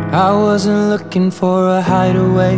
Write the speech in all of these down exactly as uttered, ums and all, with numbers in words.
I wasn't looking for a hideaway.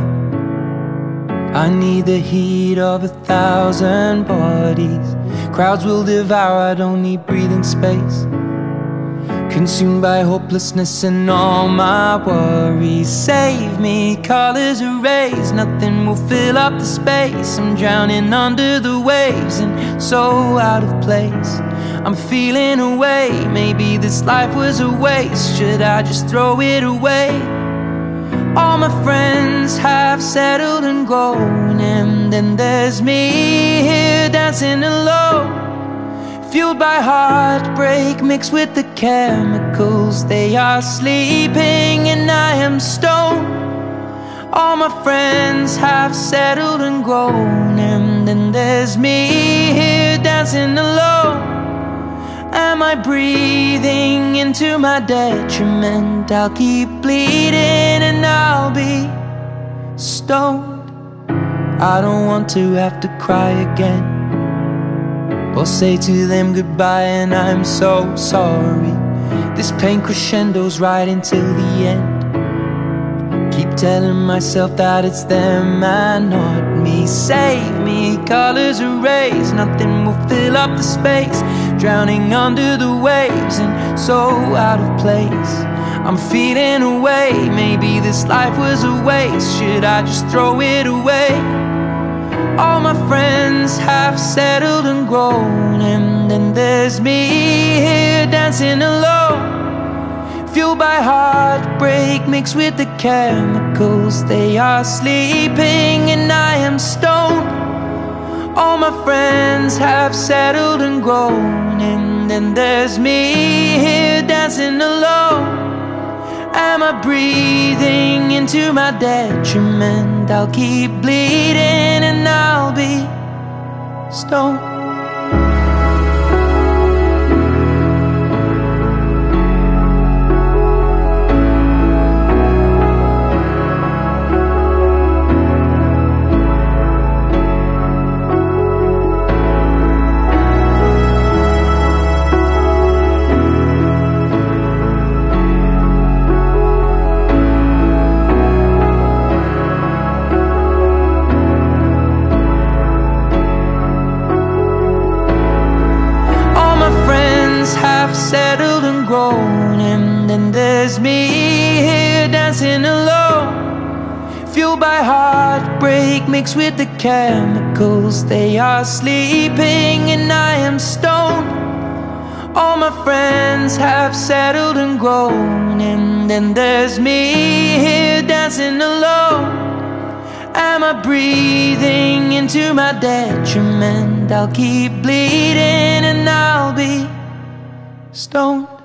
I need the heat of a thousand bodies. Crowds will devour, I don't need breathing space. Consumed by hopelessness and all my worries. Save me, colors erase, nothing will fill up the space. I'm drowning under the waves and so out of place. I'm feeling away, maybe this life was a waste. Should I just throw it away? All my friends have settled and grown, and then there's me here dancing alone. Fueled by heartbreak mixed with the chemicals. They are sleeping and I am stoned. All my friends have settled and grown, and then there's me here dancing alone. Am I breathing into my detriment? I'll keep bleeding and I'll be stoned. I don't want to have to cry again, or say to them goodbye and I'm so sorry. This pain crescendos right until the end. Keep telling myself that it's them and not me. Save me, colors erase, nothing will fill up the space. Drowning under the waves and so out of place. I'm feeling away, maybe this life was a waste. Should I just throw it away? All my friends have settled and grown, and then there's me here dancing alone. Fueled by heartbreak mixed with the chemicals. They are sleeping and I am stoned. All my friends have settled and grown, and then there's me here dancing alone. Am I breathing into my detriment? I'll keep bleeding and I'll be stoned. Settled and grown, and then there's me here dancing alone. Fueled by heartbreak mixed with the chemicals. They are sleeping and I am stoned. All my friends have settled and grown, and then there's me here dancing alone. Am I breathing into my detriment? I'll keep bleeding and I'll be stoned.